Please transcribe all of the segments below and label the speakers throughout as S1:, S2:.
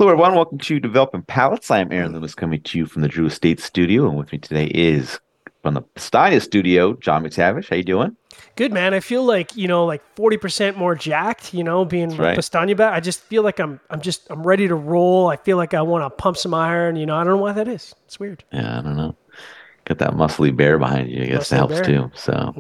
S1: Hello, everyone. Welcome to Developing Palettes. I'm Aaron Loomis coming to you from the Drew Estate Studio, and with me today is from the Pastania Studio, John McTavish. How you doing?
S2: Good man. I feel like, like 40% more jacked, being
S1: That's
S2: with
S1: right.
S2: Pastania back. I just feel like I'm ready to roll. I feel like I want to pump some iron, I don't know why that is. It's weird.
S1: Yeah, I don't know. Got that muscly bear behind you. I guess that
S2: Muscly
S1: helps
S2: bear.
S1: too. So,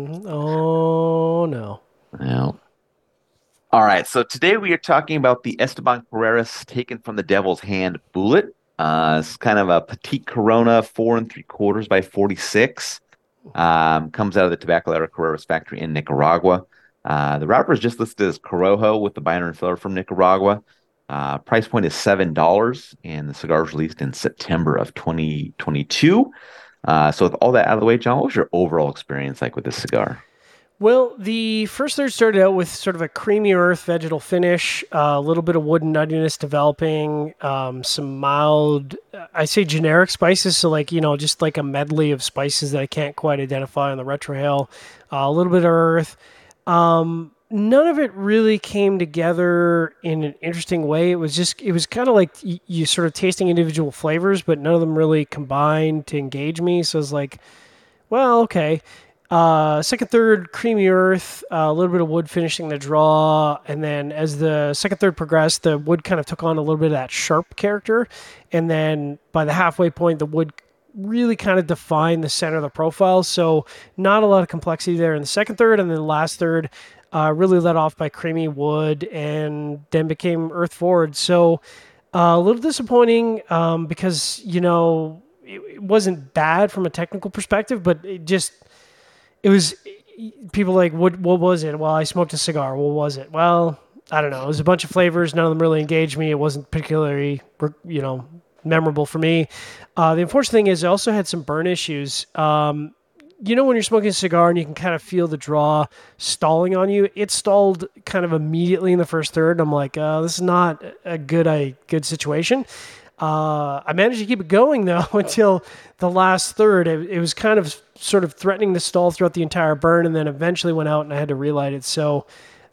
S2: Oh no.
S1: yeah. All right. So today we are talking about the Esteban Carreras Taken from the Devil's Hand Bullet. It's kind of a petite Corona, 4 3/4 by 46. Comes out of the Tabacalera Carreras factory in Nicaragua. The wrapper is just listed as Corojo with the binder and filler from Nicaragua. Price point is $7, and the cigar was released in September of 2022. So with all that out of the way, John, what was your overall experience like with this cigar?
S2: Well, the first third started out with sort of a creamy earth vegetal finish, a little bit of wood and nuttiness developing, some mild, I say generic spices. So, like, just like a medley of spices that I can't quite identify on the retrohale, a little bit of earth. None of it really came together in an interesting way. It was kind of like you sort of tasting individual flavors, but none of them really combined to engage me. So, it's like, well, okay. Second, third, creamy earth, a little bit of wood finishing the draw, and then as the second, third progressed, the wood kind of took on a little bit of that sharp character, and then by the halfway point, the wood really kind of defined the center of the profile. So not a lot of complexity there in the second third, and then the last third, really led off by creamy wood, and then became earth forward. So a little disappointing because it wasn't bad from a technical perspective, but it was people like what was it? Well, I smoked a cigar. What was it? Well, I don't know. It was a bunch of flavors. None of them really engaged me. It wasn't particularly memorable for me. The unfortunate thing is I also had some burn issues. When you're smoking a cigar and you can kind of feel the draw stalling on you, it stalled kind of immediately in the first third. And I'm like, this is not a good situation. I managed to keep it going though until the last third. It was kind of sort of threatening to stall throughout the entire burn, and then eventually went out and I had to relight it. So,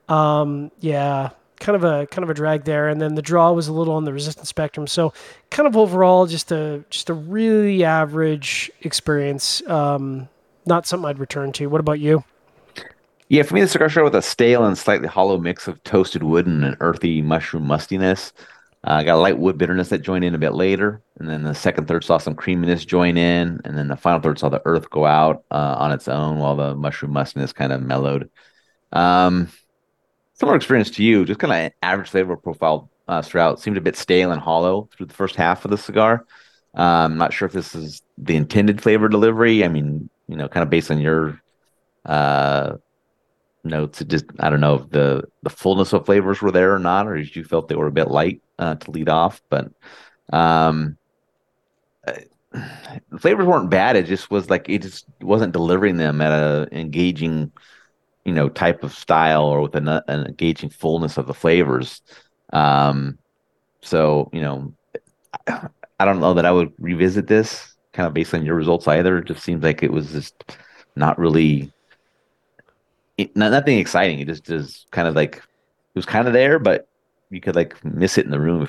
S2: yeah, kind of a drag there. And then the draw was a little on the resistance spectrum. So, kind of overall, just a really average experience. Not something I'd return to. What about you?
S1: Yeah, for me, the cigar started with a stale and slightly hollow mix of toasted wood and an earthy mushroom mustiness. Got a light wood bitterness that joined in a bit later, and then the second third saw some creaminess join in, and then the final third saw the earth go out on its own while the mushroom mustiness kind of mellowed. Um, Similar experience to you, just kind of average flavor profile throughout. Seemed a bit stale and hollow through the first half of the cigar. Not sure if this is the intended flavor delivery. I mean, kind of based on your uh, notes, it just I don't know if the fullness of flavors were there or not, or if you felt they were a bit light to lead off. But um, uh, the flavors weren't bad. It just was like it just wasn't delivering them at a engaging type of style or with an engaging fullness of the flavors. Um, so, I don't know that I would revisit this kind of based on your results either. It just seems like it was just not really nothing exciting. It just is kind of like it was kind of there, but you could like miss it in the room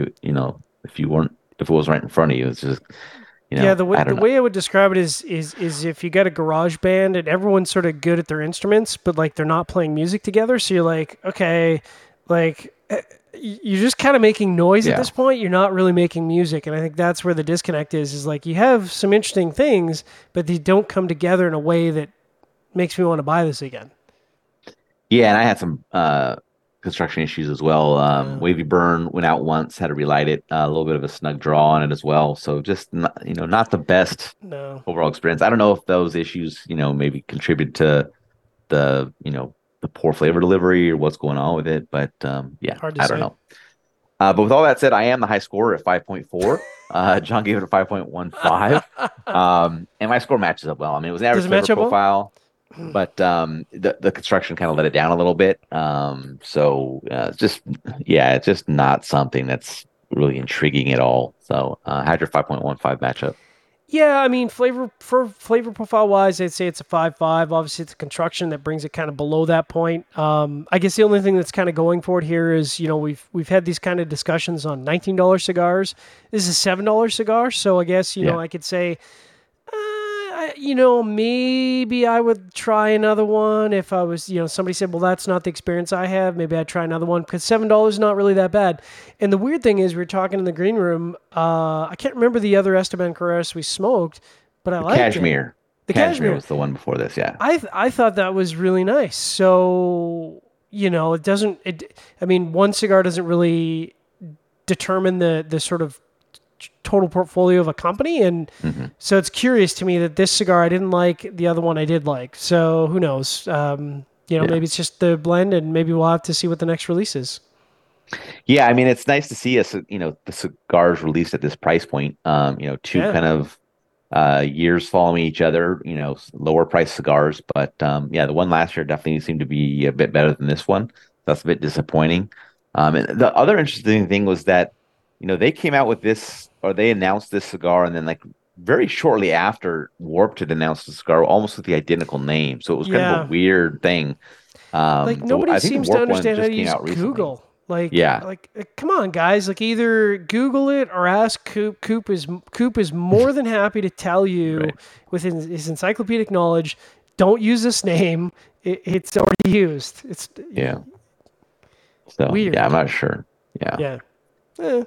S1: if you weren't if it was right in front of you. It's just
S2: Yeah, the way
S1: I
S2: the
S1: don't know.
S2: way I would describe it is if you got a garage band and everyone's sort of good at their instruments, but like they're not playing music together. So you're like, okay, like you're just kind of making noise at
S1: Yeah.
S2: this point. You're not really making music, and I think that's where the disconnect is. Is like you have some interesting things, but they don't come together in a way that makes me want to buy this again.
S1: Yeah, and I had some construction issues as well.
S2: Uh,
S1: Wavy burn went out once, had to relight it. A little bit of a snug draw on it as well. So just not, not the best
S2: no,
S1: overall experience. I don't know if those issues, maybe contribute to the poor flavor delivery or what's going on with it. But yeah,
S2: hard to
S1: I don't
S2: say.
S1: know. But with all that said, I am the high scorer at 5.4. John gave it a 5.15. And my score matches up well. I mean, it was an
S2: Does
S1: average
S2: it
S1: flavor
S2: match up well?
S1: profile, but the construction kind of let it down a little bit. So it's just yeah, it's just not something that's really intriguing at all. So how'd your 5.15 matchup?
S2: Yeah, I mean, flavor profile wise, I'd say it's a 5.5. Obviously, it's a construction that brings it kind of below that point. I guess the only thing that's kind of going for it here is, we've had these kind of discussions on $19 cigars. This is a $7 cigar, so I guess
S1: Yeah.
S2: I could say, maybe I would try another one if I was, somebody said, well, that's not the experience I have. Maybe I'd try another one because $7 is not really that bad. And the weird thing is, we were talking in the green room. I can't remember the other Esteban Carreras we smoked, but I
S1: The
S2: liked it.
S1: Cashmere.
S2: The
S1: Cashmere
S2: cashmere.
S1: was the one before this. Yeah.
S2: I thought that was really nice. So it doesn't. I mean, one cigar doesn't really determine the sort of total portfolio of a company. And
S1: Hmm.
S2: so it's curious to me that this cigar I didn't like, the other one I did like. So who knows?
S1: Yeah.
S2: Maybe it's just the blend, and maybe we'll have to see what the next release is.
S1: Yeah. I mean, it's nice to see us, the cigars released at this price point. Two
S2: Yeah.
S1: kind of years following each other, lower price cigars. But yeah, the one last year definitely seemed to be a bit better than this one. That's a bit disappointing. And the other interesting thing was that, they came out with this, or they announced this cigar, and then like very shortly after, Warped had announced the cigar almost with the identical name. So it was kind of a
S2: Yeah.
S1: weird thing.
S2: Like
S1: I
S2: nobody
S1: think the
S2: seems to
S1: Warp one
S2: understand how
S1: just
S2: to
S1: came
S2: use
S1: out recently.
S2: Google. Like,
S1: Yeah,
S2: like, come on, guys! Like, either Google it or ask Coop. Coop is more than happy to tell you
S1: right.
S2: with his encyclopedic knowledge. Don't use this name. It's already used. It's
S1: Yeah. So yeah, I'm
S2: weird.
S1: not sure. Yeah.
S2: Yeah. Eh.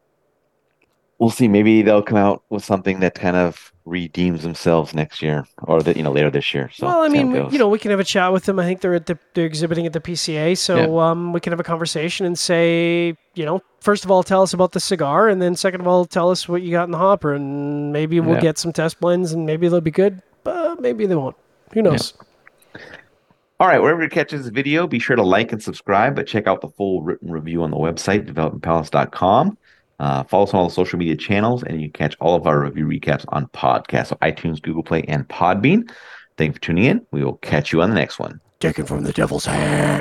S1: We'll see. Maybe they'll come out with something that kind of redeems themselves next year, or later this year. So
S2: Well, I
S1: see how it
S2: mean,
S1: goes.
S2: we can have a chat with them. I think they're exhibiting at the PCA,
S1: Yeah.
S2: so we can have a conversation and say, first of all, tell us about the cigar, and then second of all, tell us what you got in the hopper, and maybe we'll
S1: Yeah.
S2: get some test blends, and maybe they'll be good, but maybe they won't. Who
S1: Yeah.
S2: knows?
S1: All right. Wherever you catch this video, be sure to like and subscribe, but check out the full written review on the website, developmentpalace.com. Follow us on all the social media channels, and you can catch all of our review recaps on podcasts, so iTunes, Google Play, and Podbean. Thank you for tuning in. We will catch you on the next one.
S2: Taken from the devil's hand.